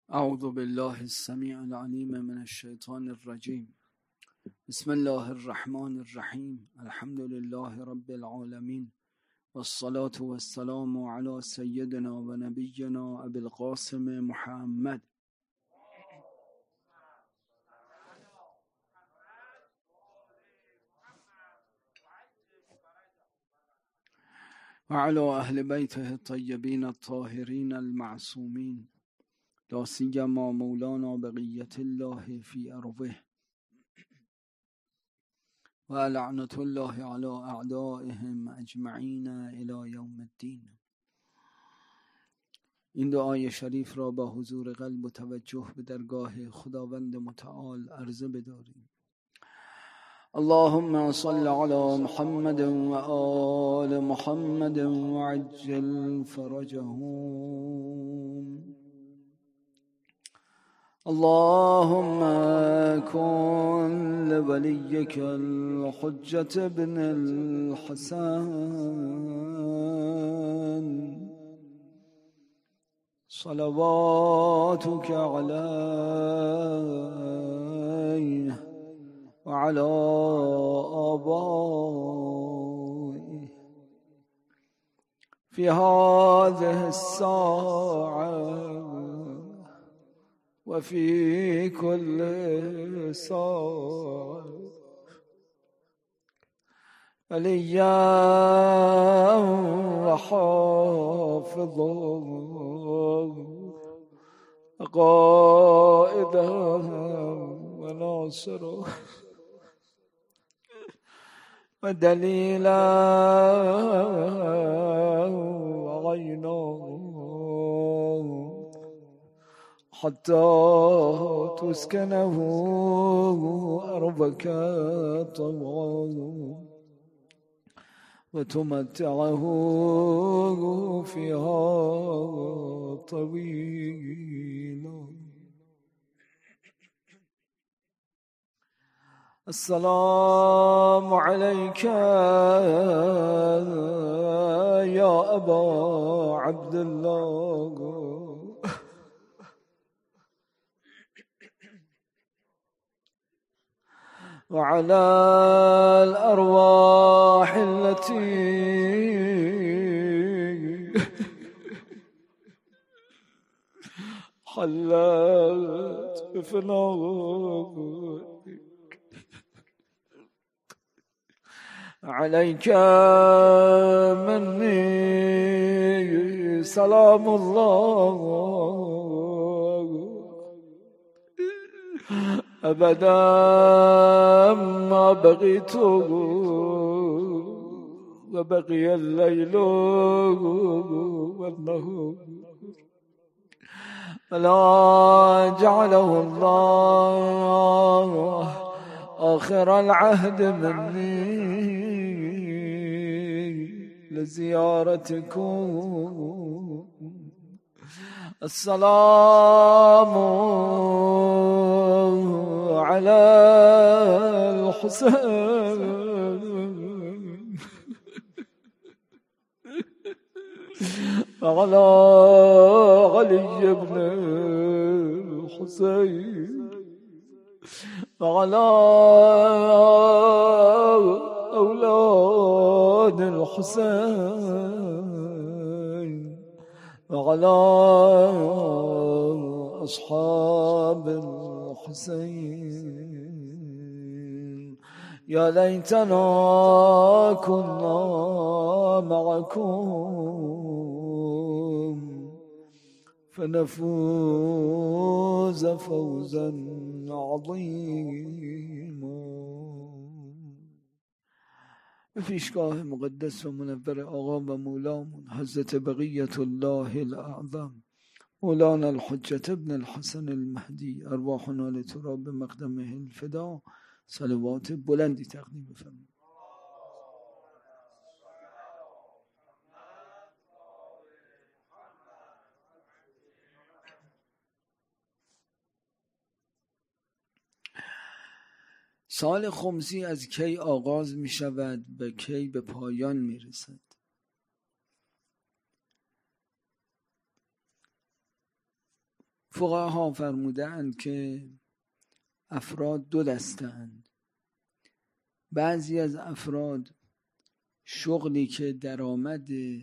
اعوذ بالله السمیع العلیم من الشیطان الرجیم. بسم الله الرحمن الرحیم. الحمد لله رب العالمین والصلاة والسلام على سیدنا و نبینا ابی القاسم محمد و علی اهل بیته الطیبین الطاهرین المعصومین، لا سیما مولانا بقیت الله فی ارضه و لعنت الله علی اعدائهم اجمعین الی یوم الدین. این دعای شریف را با حضور قلب و توجه به درگاه خداوند متعال عرضه بداریم. اللهم صل على محمد و آل محمد و عجل فرجهم. اللهم كن لوليك الحجة بن الحسن صلواتك عليه وعلى آبائه في هذه الساعة وفي كل ساعة وليا وحافظا وقائدا وناصرا ودليلا وعينا حتى تسكنه أرضك طوعا وتمتعه فيها طويلا. السلام عليك يا أبا عبد الله وعلى الأرواح التي حلت بفنائك. عليك مني سلام الله أبدا ما بقيت وبقي الليل والنهار ولا جعله الله آخر العهد مني لزيارتكم. السلام على الحسين وعلى علي بن الحسين وعلى أولاد الحسين وعلى أصحاب الحسين. يا ليتنا كنا معكم فنفوز فوزا عظيما. به پیشگاه مقدس و منور آقا و مولامون حضرت بقیت الله الاعظم مولانا الحجة ابن الحسن المهدی، ارواحنا لتراب مقدمه الفدا، صلوات بلندی تقدیم بفرمایید. سال خمسی از کی آغاز می شود به کی به پایان می رسد؟ فقها فرمودند که افراد دو دسته اند. بعضی از افراد شغلی که درآمد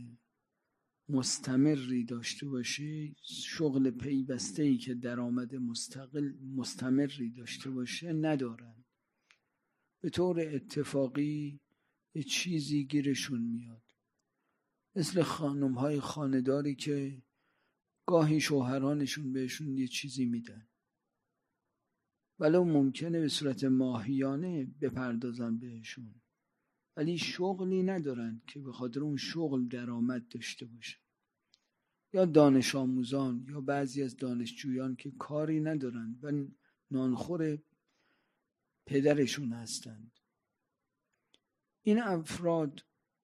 مستمری داشته باشه، شغل پیوسته‌ای که درآمد مستمری داشته باشه ندارن. به طور اتفاقی یه چیزی گیرشون میاد، مثل خانم‌های خانه‌داری که گاهی شوهرانشون بهشون یه چیزی میدن، ولو ممکنه به صورت ماهیانه بپردازن بهشون، ولی شغلی ندارن که به خاطر اون شغل درآمد داشته باشه. یا دانش آموزان یا بعضی از دانشجویان که کاری ندارن و نانخور پدرشون هستند. این افراد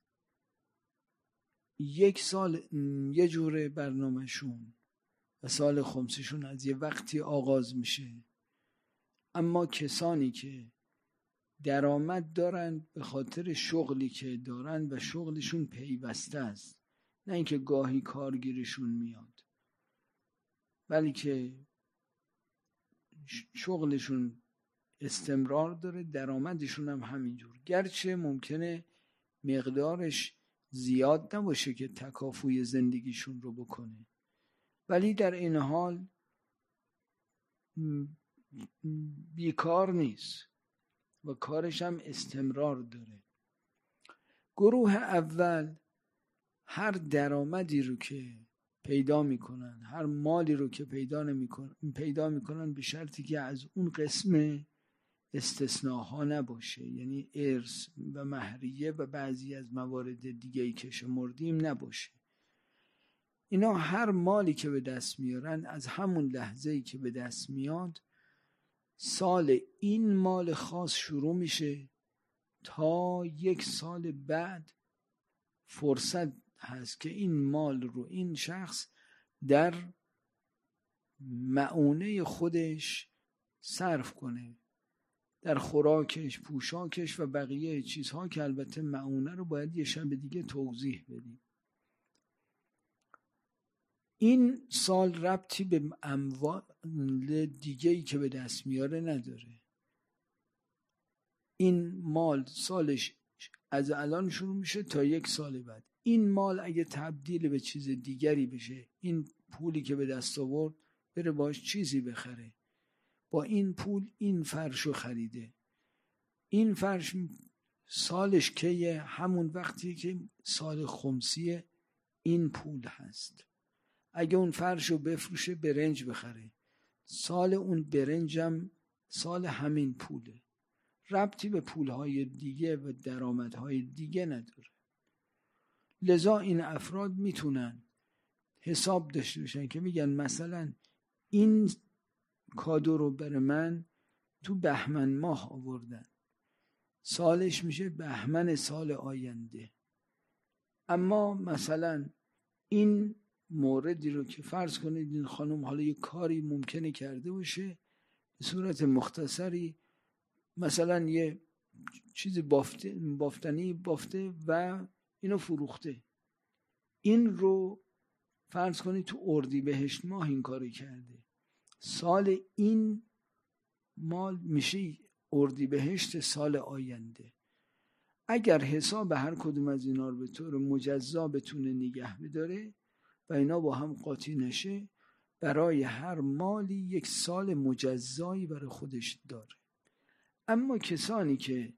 یک سال یه جوره برنامهشون و سال خمسشون از یه وقتی آغاز میشه، اما کسانی که درآمد دارن به خاطر شغلی که دارن و شغلشون پیوسته است، نه اینکه گاهی کارگیرشون میاد، ولی که شغلشون استمرار داره، درآمدشون هم همینجور، گرچه ممکنه مقدارش زیاد نباشه که تکافوی زندگیشون رو بکنه، ولی در این حال بیکار نیست و کارش هم استمرار داره. گروه اول هر درآمدی رو که پیدا میکنن، هر مالی رو که پیدا میکنن به شرطی که از اون قسم استثناها نباشه، یعنی ارث و مهریه و بعضی از موارد دیگه‌ای که شمردیم نباشه. اینا هر مالی که به دست میارن، از همون لحظه‌ای که به دست میاد، سال این مال خاص شروع میشه تا یک سال بعد فرصت هست که این مال رو این شخص در مؤونه خودش صرف کنه، در خوراکش، پوشاکش و بقیه چیزها که البته مؤونه رو باید یه شب دیگه توضیح بدیم. این سال ربطی به اموال دیگه‌ای که به دست میاره نداره. این مال سالش از الان شروع میشه تا یک سال بعد. این مال اگه تبدیل به چیز دیگری بشه، این پولی که به دست آورد بره باش چیزی بخره، با این پول این فرشو خریده، این فرش سالش که همون وقتی که سال خمسی این پول هست. اگه اون فرشو بفروشه برنج بخره، سال اون برنجم سال همین پوله، ربطی به پولهای دیگه و درآمدهای دیگه نداره. لذا این افراد میتونن حساب داشته باشن که میگن مثلا این کادو رو برای من تو بهمن ماه آوردن، سالش میشه بهمن سال آینده، اما مثلا این موردی رو که فرض کنید این خانم حالا یه کاری ممکنه کرده باشه، به صورت مختصری مثلا یه چیزی بافتنی بافته و اینو فروخته، این رو فرض کنید تو اردیبهشت ماه این کاری کرده، سال این مال میشه اردیبهشت سال آینده. اگر حساب هر کدوم از اینا رو به طور مجزا بتونه نگه بداره و اینا با هم قاطی نشه، برای هر مالی یک سال مجزایی برای خودش داره. اما کسانی که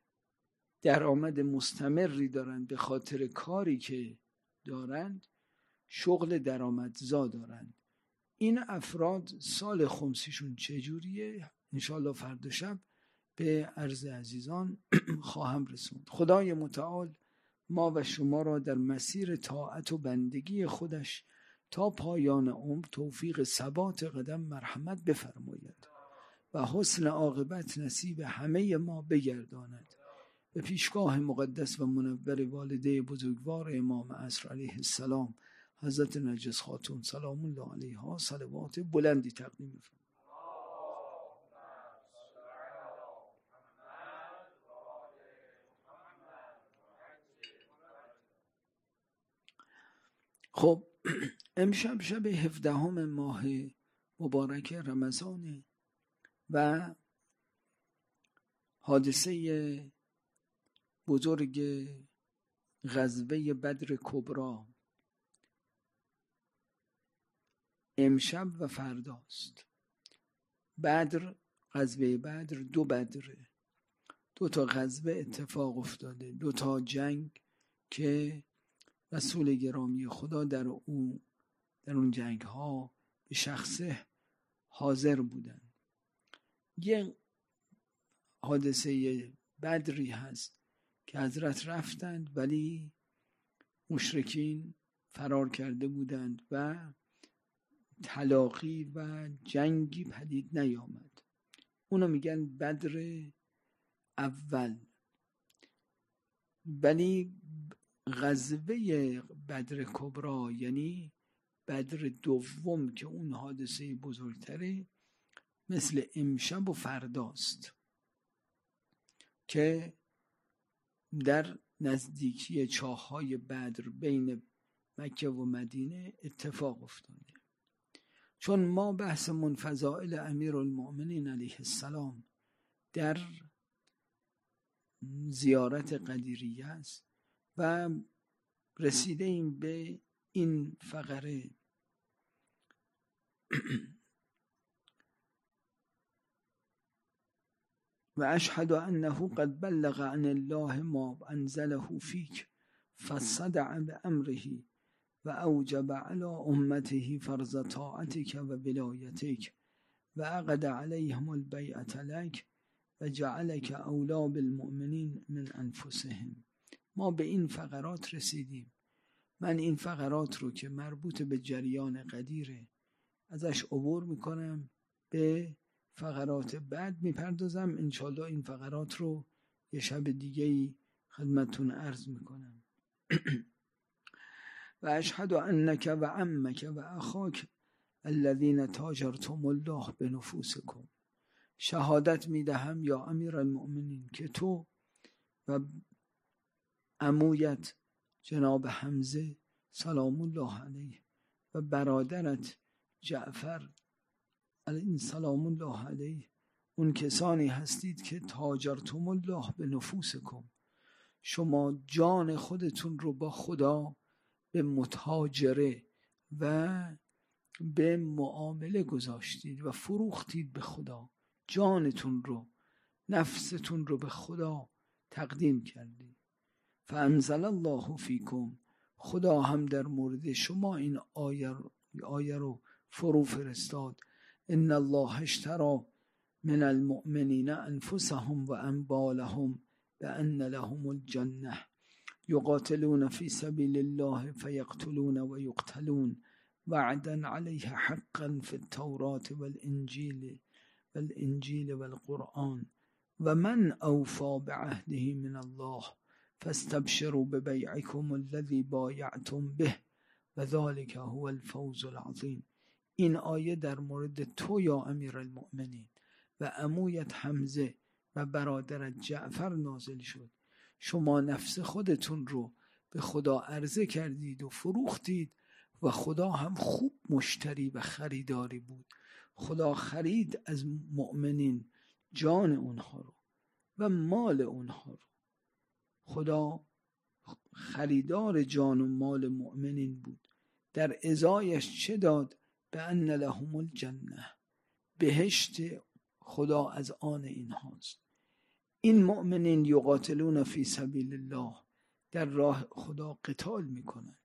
درآمد مستمری دارند به خاطر کاری که دارند، شغل درآمدزا دارند، این افراد سال خمسیشون چجوریه؟ انشاءالله فردا شب به عرض عزیزان خواهم رسوند. خدای متعال ما و شما را در مسیر طاعت و بندگی خودش تا پایان عمر توفیق ثبات قدم مرحمت بفرماید و حسن عاقبت نصیب همه ما بگرداند. به پیشگاه مقدس و منور والده بزرگوار امام عصر علیه السلام حضرت نرگس خاتون سلام الله علیها صلوات بلندی تقدیم فرمایید. خب امشب شب 17 ماه مبارک رمضانه و حادثه بزرگ غزوه بدر کبری امشب و فرداست. بدر، غزوه بدر، دو بدره، دو تا غزوه اتفاق افتاده، دو تا جنگ که رسول گرامی خدا در اون جنگ ها به شخصه حاضر بودن. یه حادثه بدری هست که حضرت رفتند ولی مشرکین فرار کرده بودند و تلاقی و جنگی پدید نیامد. اونو میگن بدر اول. ولی غزوه بدر کبری یعنی بدر دوم که اون حادثه بزرگتره مثل امشب و فرداست که در نزدیکی چاه‌های بدر بین مکه و مدینه اتفاق افتاده. چون ما بحثمون فضائل امیرالمؤمنین علیه السلام در زیارت قدیریه است و رسیده ایم به این فقره و اشهد انه قد بلغ عن الله ما انزله فیک فصدع بامره و اوجب على امته فرض طاعتك و ولایتك و عقد علیهم البیعة لك و جعلك اولی بالمؤمنین من انفسهم. ما به این فقرات رسیدیم. من این فقرات رو که مربوط به جریان قدیره ازش عبور میکنم، به فقرات بعد میپردازم. انشالله این فقرات رو یه شب دیگه خدمتون عرض میکنم. و اشهد انک و عمک و اخاک الذین تاجرتم الله بنفوسکم. شهادت میدهم یا امیرالمؤمنین که تو و عمویت جناب حمزه سلام الله علیه و برادرت جعفر علیه سلام الله علیه اون کسانی هستید که تاجرتم الله به نفوسکم، شما جان خودتون رو با خدا به متاجره و به معامله گذاشتید و فروختید به خدا. جانتون رو، نفستون رو به خدا تقدیم کردید. فانزل الله فیکم، خدا هم در مورد شما این آیه رو فرو فرستاد. ان الله اشتری من المؤمنین انفسهم و اموالهم بان لهم الجنه یقاتلون فی سبیل الله فیقتلون و یقتلون وعدا علیه حقا فی التوراة والانجیل والقرآن و من اوفی بعهده من الله فاستبشروا ببیعکم الذی بایعتم به و ذلک هو الفوز العظیم. این آیه در مورد تو یا امیرالمؤمنین و عمویت حمزه و برادرت جعفر نازل شد. شما نفس خودتون رو به خدا عرضه کردید و فروختید و خدا هم خوب مشتری و خریداری بود. خدا خرید از مؤمنین جان اونها رو و مال اونها رو. خدا خریدار جان و مال مؤمنین بود. در ازایش چه داد؟ به ان لهم الجنه، بهشت خدا از آن اینهاست. این مؤمنین یقاتلون فی سبیل الله، در راه خدا قتال میکنن.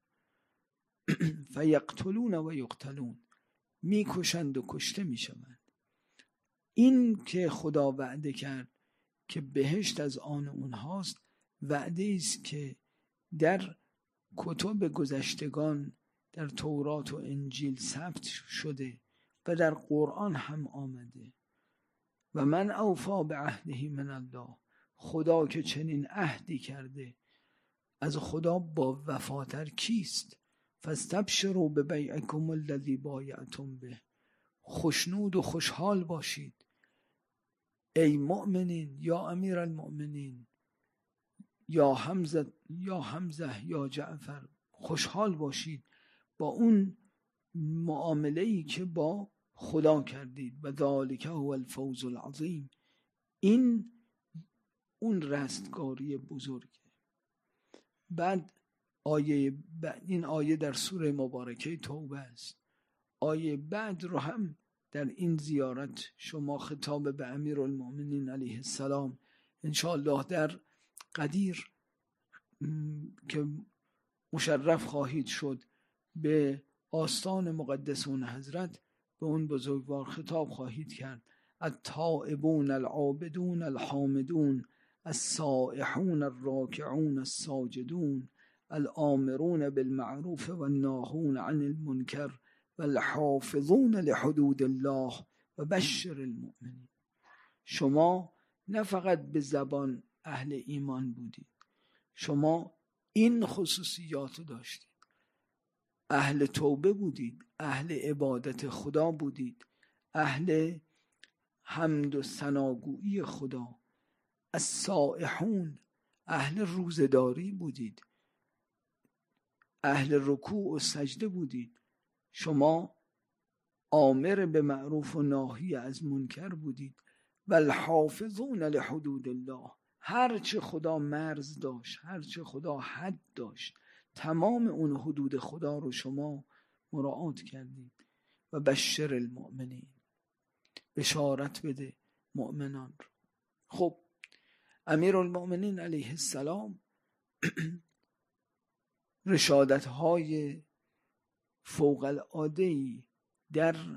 فیقتلون و یقتلون، میکشند و کشته میشوند. این که خدا وعده کرد که بهشت از آن اونهاست، وعده است که در کتب گذشتگان در تورات و انجیل ثبت شده و در قرآن هم آمده. و من اوفی بعهده من الله، خدا که چنین عهدی کرده از خدا با وفاتر کیست؟ فاستبشروا ببیعکم الذی بایعتم به، خوشنود و خوشحال باشید ای مؤمنین یا امیرالمؤمنین، یا حمزه یا جعفر، خوشحال باشید با اون معامله‌ای که با خدا کردید و ذالک هو الفوز العظیم. این اون رستگاری بزرگه. بعد این آیه در سوره مبارکه توبه است. آیه بعد رو هم در این زیارت شما خطاب به امیرالمؤمنین علیه السلام انشاءالله در قدیر که مشرف خواهید شد به آستان مقدس اون حضرت، به اون بزرگوار خطاب خواهید کرد. التائبون العابدون الحامدون السائحون الراکعون الساجدون الآمرون بالمعروف والناهون عن المنکر والحافظون لحدود الله و بشر المؤمنین. شما نه فقط به زبان اهل ایمان بودید، شما این خصوصیات داشتید. اهل توبه بودید، اهل عبادت خدا بودید، اهل حمد و ثناگویی خدا، السائحون اهل روزداری بودید، اهل رکوع و سجده بودید. شما آمر به معروف و ناهی از منکر بودید. و الحافظون لحدود الله، هرچه خدا مرز داشت، هرچه خدا حد داشت، تمام اون حدود خدا رو شما مراعات کردید. و بشر المؤمنین، بشارت بده مؤمنان رو. خب امیرالمؤمنین علیه السلام رشادت‌های فوق العاده‌ای در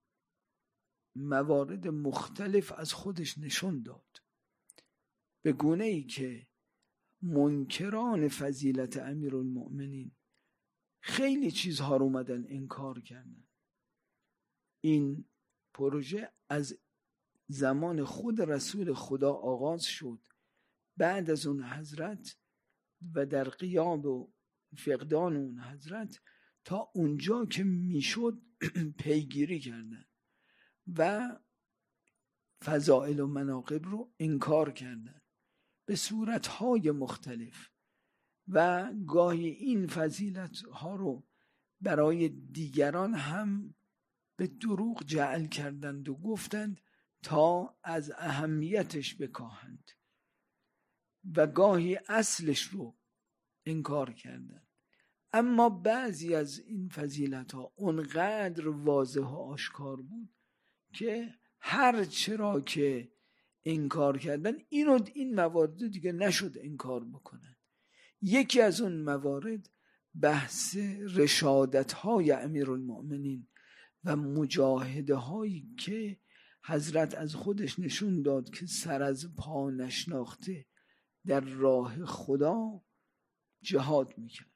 موارد مختلف از خودش نشون داد، به گونه‌ای که منکران فضیلت امیرالمؤمنین خیلی چیزها رو اومدن انکار کردن. این پروژه از زمان خود رسول خدا آغاز شد، بعد از اون حضرت و در غیاب و فقدان اون حضرت تا اونجا که میشد پیگیری کردن و فضائل و مناقب رو انکار کردن به صورتهای مختلف و گاهی این فضیلت ها رو برای دیگران هم به دروغ جعل کردند و گفتند تا از اهمیتش بکاهند و گاهی اصلش رو انکار کردند. اما بعضی از این فضیلت ها اونقدر واضح و آشکار بود که هر چرا که انکار کردن این موارد دیگه نشد انکار بکنن. یکی از اون موارد بحث رشادت های امیرالمؤمنین و مجاهده هایی که حضرت از خودش نشون داد که سر از پا نشناخته در راه خدا جهاد میکرد.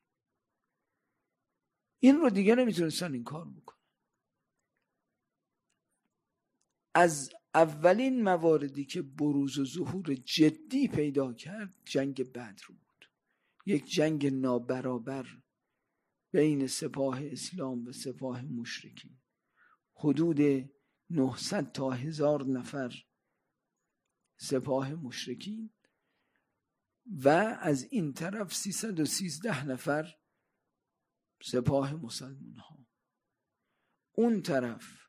این رو دیگه نمیتونستن این کار بکنن. از اولین مواردی که بروز و ظهور جدی پیدا کرد جنگ بدر بود. یک جنگ نابرابر بین سپاه اسلام و سپاه مشرکین. حدود 900 تا 1000 نفر سپاه مشرکین و از این طرف 313 نفر سپاه مسلمان ها. اون طرف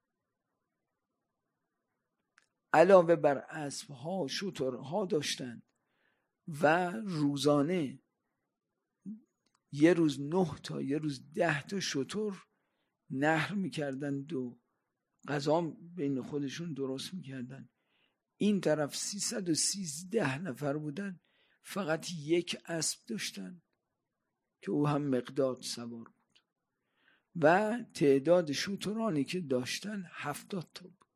علاوه بر اسب ها شترها داشتند و روزانه یه روز 9 تا یه روز 10 تا شتر نحر میکردند و غذا بین خودشون درست میکردند. این طرف 313 نفر بودن، فقط یک اسب داشتن که او هم مقداد سوار بود و تعداد شترانی که داشتن 70 تا بود.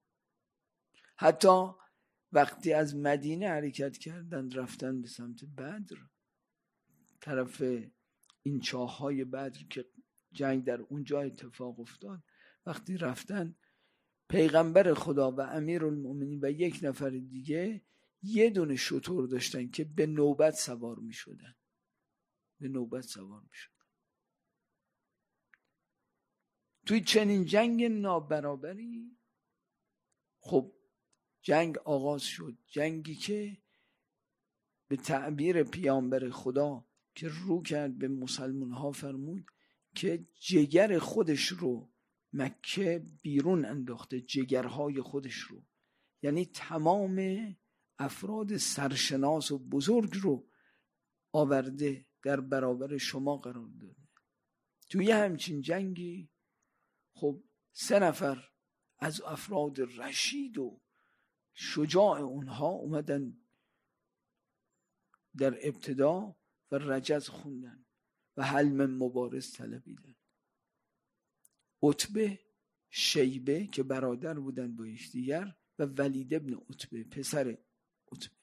حتی وقتی از مدینه حرکت کردند رفتن به سمت بدر، طرف این چاه‌های بدر که جنگ در اونجا اتفاق افتاد، وقتی رفتن پیغمبر خدا و امیرالمؤمنین و یک نفر دیگه یه دونه شتر داشتن که به نوبت سوار می شدن. توی چنین جنگ نابرابری خب جنگ آغاز شد. جنگی که به تعبیر پیامبر خدا که رو کرد به مسلمان ها فرمود که جگر خودش رو مکه بیرون انداخته جگرهای خودش رو، یعنی تمام افراد سرشناس و بزرگ رو آورده در برابر شما قرار داده. توی همچین جنگی خب 3 نفر از افراد رشید و شجاع اونها اومدن در ابتدا و رجز خوندن و حلم مبارز طلبیدن. عتبه، شیبه که برادر بودن با یکدیگر و ولید ابن عتبه پسر عتبه.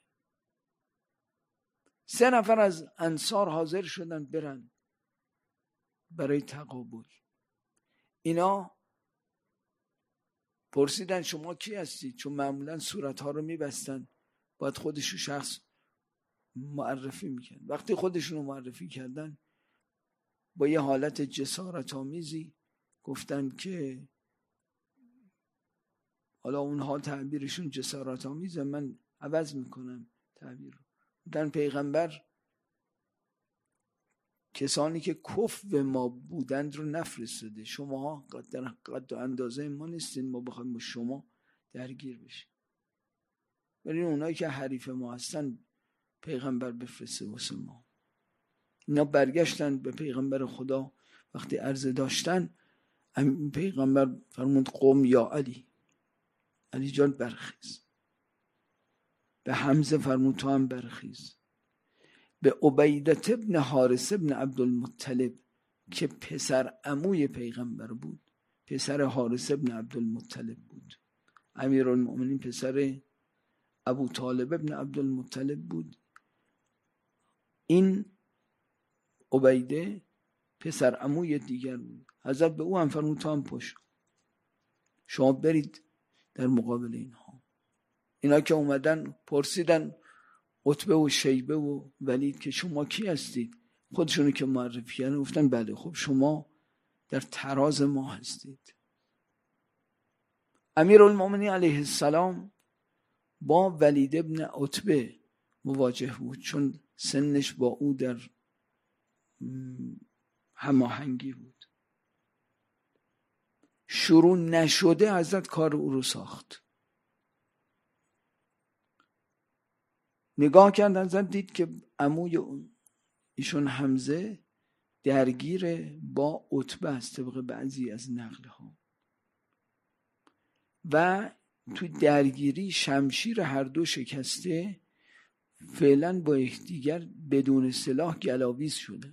3 نفر از انصار حاضر شدن برن برای تقابل. اینا پرسیدن شما کی هستید؟ چون معمولا صورتها رو میبستن، باید خودشو شخص معرفی میکرد. وقتی خودشونو معرفی کردن با یه حالت جسارت آمیزی گفتن که حالا اونها تعبیرشون جسارت آمیزه، من عوض میکنم تعبیر رو. بودن پیغمبر کسانی که کفو ما بودند رو نفرستاده، شما در قد و اندازه ما نیستین ما بخوایم با شما درگیر بشیم، ولی اونایی که حریف ما هستن پیغمبر بفرسته واسه ما. اینا برگشتن به پیغمبر خدا، وقتی عرضه داشتن پیغمبر فرمود قوم یا علی، علی جان برخیز. به حمزه فرمود تو هم برخیز. به عبیدة ابن حارث ابن عبدالمطلب که پسر عموی پیغمبر بود، پسر حارث ابن عبدالمطلب بود، امیرالمؤمنین پسر ابو طالب ابن عبدالمطلب بود. این عبیده پسر عموی دیگر بود. حضرت به او هم فرمود تو هم پشت، شما برید در مقابل اینها. اینا که اومدن پرسیدن عتبه و شیبه و ولید که شما کی هستید؟ خودشونو که معرفی کردن گفتن بله خب شما در تراز ما هستید. امیرالمؤمنین علیه السلام با ولید ابن عتبه مواجه بود، چون سنش با او در هماهنگی بود. شروع نشده حضرت کار او رو ساخت. نگاه کرد حضرت دید که عموی ایشون حمزه درگیر با عتبه است طبق بعضی از نقل ها و تو درگیری شمشیر هر دو شکسته، فعلا با یکدیگر بدون سلاح گلاویز شدن.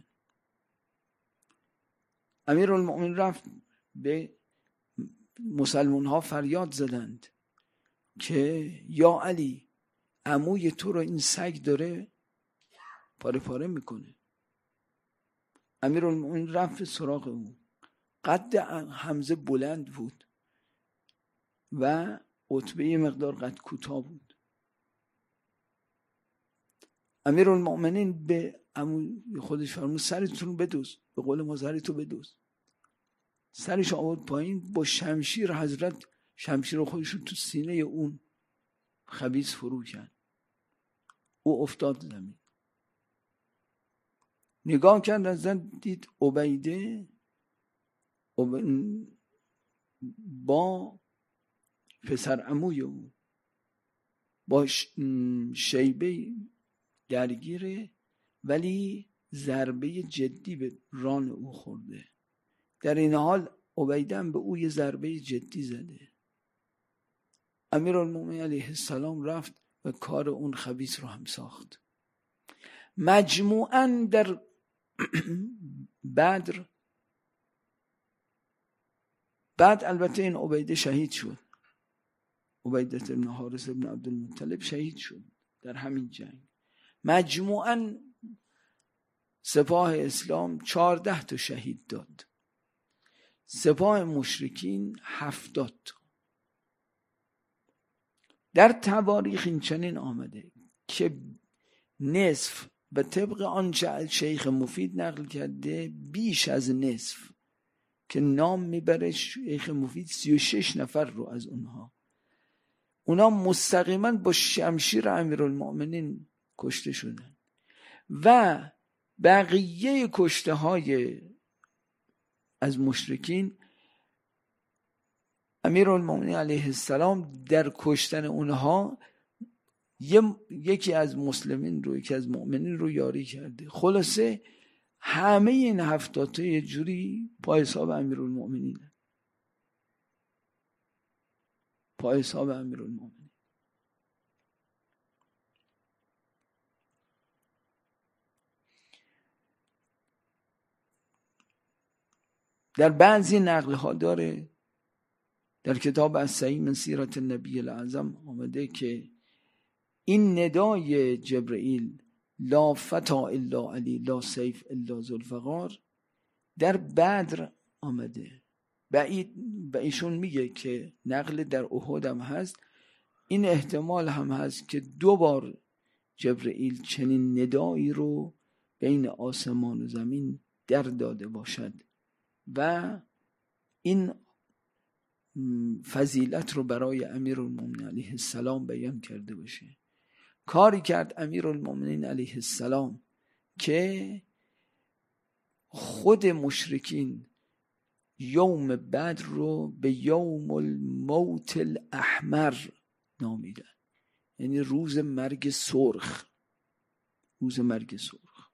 امیرالمؤمنین رفت به مسلمان ها فریاد زدند که یا علی عموی تو رو این سگ داره پاره پاره میکنه. امیرالمؤمنین رفت سراغ او. قد حمزه بلند بود و عتبه یه مقدار قد کوتاه بود. امیرالمؤمنین به عموی خودش فرمود سرتون رو بدوز، به قول ما سرتو بدوز. سرش آورد پایین، با شمشیر حضرت شمشیر خودش رو تو سینه اون خبیث فرو کرد. او افتاد زمین. نگاه کرد حضرت دید عبیده با پسر عموی او با شیبه درگیره، ولی ضربه جدی به ران او خورده. در این حال عبیده به او یه ضربه جدی زده. امیرالمؤمنین علیه السلام رفت و کار اون خبیث رو هم ساخت. مجموعاً در بدر بعد البته این عبیده شهید شد، عبیده ابن حارث ابن عبدالمطلب شهید شد در همین جنگ. مجموعاً سپاه اسلام 14 تا شهید داد، سپاه مشرکین 70 تا. در تواریخ این چنین آمده که نصف به طبق آنچه شیخ مفید نقل کرده بیش از نصف که نام میبره شیخ مفید 36 نفر رو از اونا مستقیما با شمشیر امیرالمؤمنین کشته شدن و بقیه کشته های از مشرکین امیرالمومنین علیه السلام در کشتن اونها یکی از مسلمین رو، یکی از مؤمنین رو یاری کرده. خلاصه همه این 70 تا یه جوری پای حساب امیرالمومنینه، پای حساب امیرالمومنین. در بعضی نقل ها داره، در کتاب الصحیح من سیرت النبی الاعظم آمده که این ندای جبرئیل لا فتا الا علی لا سیف الا ذوالفقار در بدر آمده. و ایشون میگه که نقل در احد هم هست، این احتمال هم هست که 2 بار جبرئیل چنین ندایی رو بین آسمان و زمین در داده باشد و این فضیلت رو برای امیرالمومنین علیه السلام بیان کرده باشه. کاری کرد امیرالمومنین علیه السلام که خود مشرکین یوم بدر رو به یوم الموت الاحمر نامیدن، یعنی روز مرگ سرخ، روز مرگ سرخ.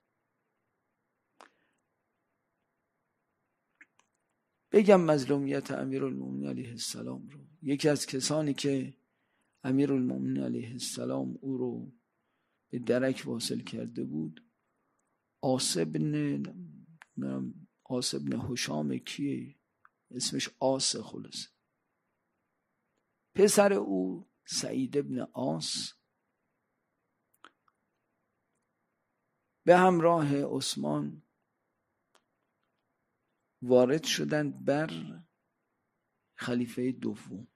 بگم مظلومیت امیرالمومنین علیه السلام رو. یکی از کسانی که امیرالمومنین علیه السلام او رو به درک واصل کرده بود عاص بن هشام کیه، اسمش عاص، خلاصه پسر او سعید ابن عاص به همراه عثمان وارد شدند بر خلیفه دوم،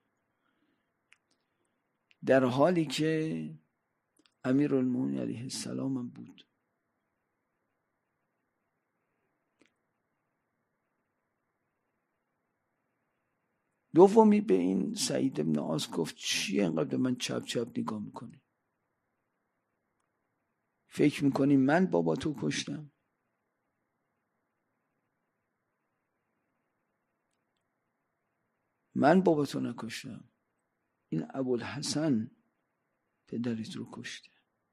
در حالی که امیرالمومنین علیه السلام هم بود. دومی به این سعید ابن عاص گفت چی اینقدر من چپ چپ نگاه میکنی؟ فکر میکنی من بابا تو کشتم؟ من بابا تو نکشتم، این ابوالحسن پدریت رو کشته.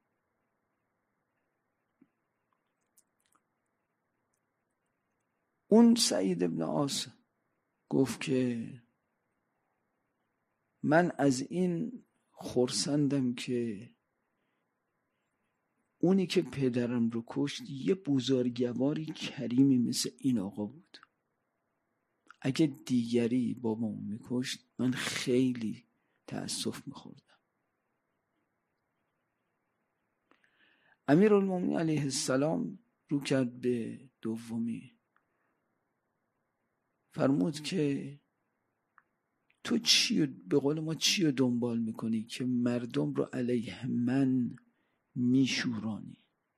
اون سعید ابن عاص گفت که من از این خرسندم که اونی که پدرم رو کشت یه بزرگواری کریمی مثل این آقا بود. اگه دیگری بابامو میکشت من خیلی تأسف میخوردم. امیرالمومنین علیه السلام رو کرد به دومی، فرمود که تو چی به قول ما چی رو دنبال میکنی که مردم رو علیه من میشورانی؟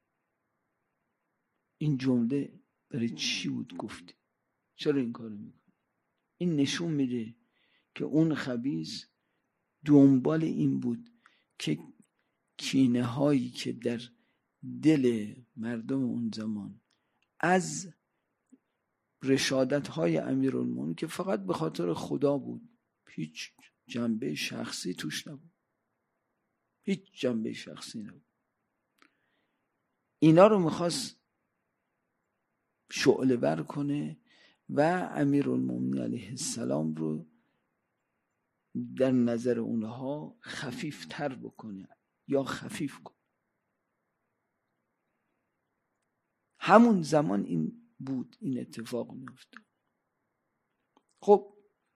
این جمله برای چی بود گفتی؟ چرا این کارو میکنی؟ این نشون میده که اون خبیث دنبال این بود که کینه هایی که در دل مردم اون زمان از رشادت های امیرالمومنین که فقط به خاطر خدا بود، هیچ جنبه شخصی توش نبود، هیچ جنبه شخصی نبود، اینا رو میخواست شعله ور کنه و امیرالمومنین علیه السلام رو در نظر اونها خفیف تر بکنه یا خفیف کنه. همون زمان این بود، این اتفاق میفته. خب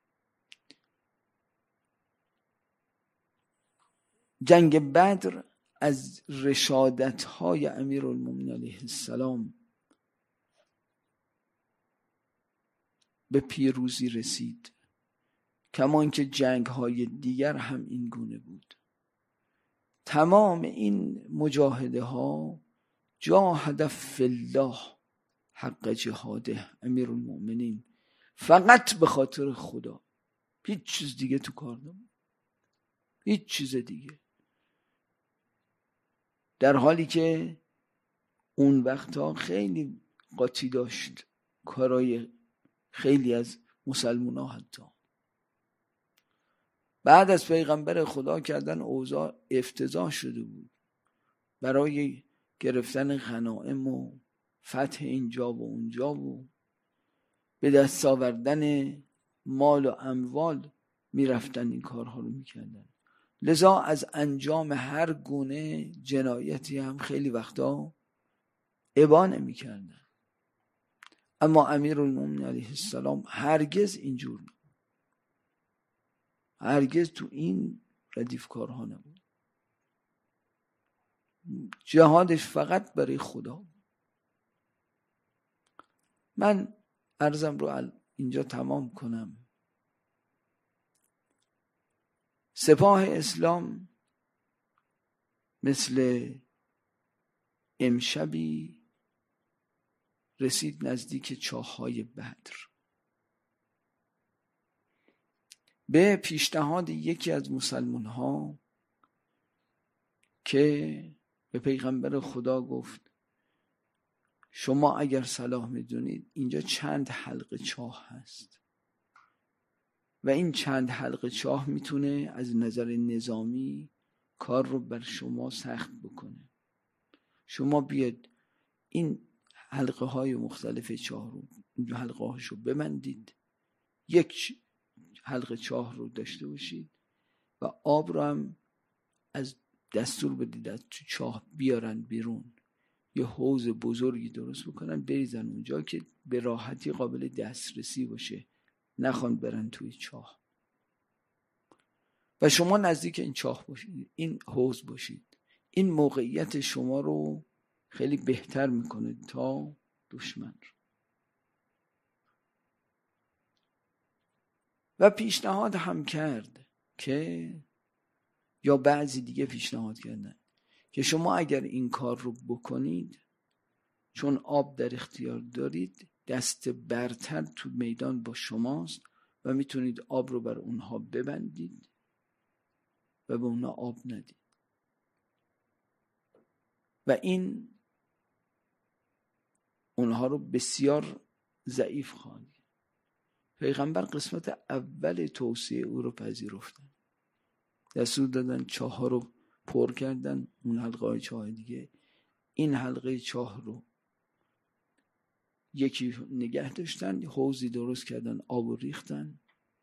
جنگ بدر از رشادت‌های امیرالمومنین علیه السلام به پیروزی رسید، کمان که جنگ‌های دیگر هم این گونه بود. تمام این مجاهده ها جاهد فی الله حق جهاده امیرالمومنین، فقط به خاطر خدا، هیچ چیز دیگه تو کار نبود، هیچ چیز دیگه. در حالی که اون وقتا خیلی قاطی داشت کارای خیلی از مسلمان ها. حتی بعد از پیغمبر خدا کردن اوضاع افتضاح شده بود برای گرفتن غنایم و فتح اینجا و اونجا و به دست آوردن مال و اموال میرفتن این کارها رو میکردن. لذا از انجام هر گونه جنایتی هم خیلی وقتا ابا نمیکردن. اما امیرالمومنین علیه السلام هرگز اینجور نبود، هرگز تو این ردیف کارها نبود. جهادش فقط برای خدا بود. من عرضم رو اینجا تمام کنم. سپاه اسلام مثل امشبی رسید نزدیک چاه‌های بدر. به پیشنهاد یکی از مسلمان ها که به پیغمبر خدا گفت شما اگر صلاح میدونید اینجا چند حلقه چاه هست و این چند حلقه چاه میتونه از نظر نظامی کار رو بر شما سخت بکنه. شما بیاد این حلقه های مختلف چاه رو، این حلقه هاشو ببندید، یک حلقه چاه رو داشته باشید و آب رو هم از دستور بدید از تو چاه بیارن بیرون، یه حوض بزرگی درست بکنن بریزن اونجا که به راحتی قابل دسترسی باشه، نخوان برن توی چاه و شما نزدیک این چاه باشید، این حوض باشید. این موقعیت شما رو خیلی بهتر میکنه تا دشمن رو. و پیشنهاد هم کرد که یا بعضی دیگه پیشنهاد کردن که شما اگر این کار رو بکنید، چون آب در اختیار دارید، دست برتر تو میدان با شماست و میتونید آب رو بر اونها ببندید و به اونها آب ندید و این اونها رو بسیار ضعیف خواند. پیغمبر قسمت اول توصیه او رو پذیرفتن، دستور دادن چاه ها رو پر کردن، اون حلقه های چاه دیگه، این حلقه چاه رو یکی نگه داشتن، حوضی درست کردن، آب رو ریختن.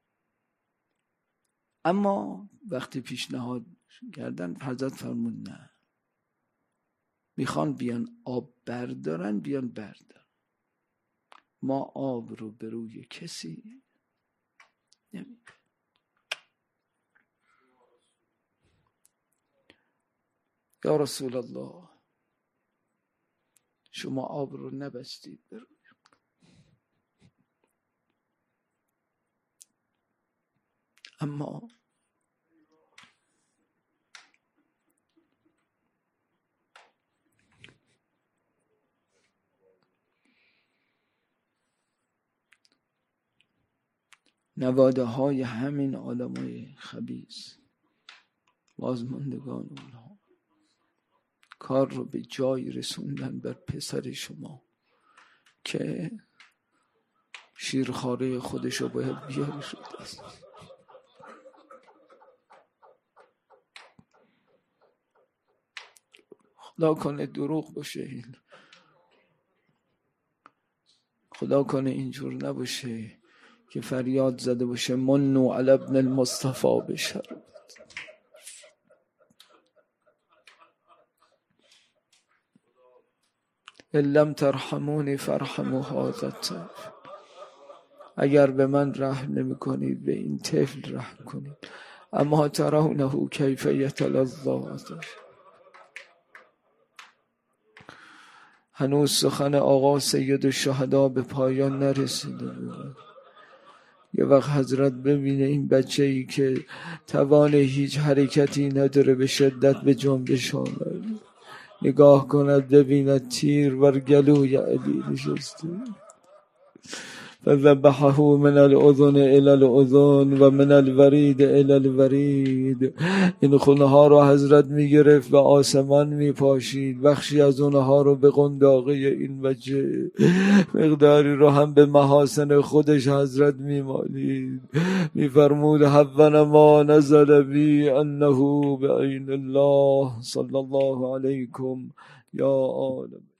اما وقتی پیشنهاد کردن حضرت فرمود نه، میخوان بیان آب بردارن بیان بردارن، ما آب رو به روی کسی نمیبریم. یا رسول الله شما آب رو نبستید به روی، اما نواده های همین آدمای خبیث، بازماندگان اونها، کار رو به جایی رسوندن بر پسر شما که شیرخواره خودشو باید بیاری شده است. خدا کنه دروغ باشه این، خدا کنه اینجور نباشه که فریاد زده باشه منو علی ابن المصطفى بشر. ان لم ترحمونی فارحموا هذا الطفل. اگر به من رحم نمی کنید به این طفل رحم کنید. اما ترونه کیف یتلظی. هنوز سخن آقا سید الشهدا به پایان نرسیده بود. یه وقت حضرت ببینه این بچه‌ای که توان هیچ حرکتی نداره به شدت به جنبش آمد، نگاه کند ببیند تیر بر گلوی علی نشسته، فذبحه من الاذن الى الاذن و من الورید الى الورید. این خونه ها رو حضرت میگرفت و آسمان میپاشید، بخشی از اونها رو به قنداقه این بچه، مقداری رو هم به محاسن خودش حضرت میمالید. میفرمود حون ما نزل بی انه بعین الله. صلی الله علیکم یا آل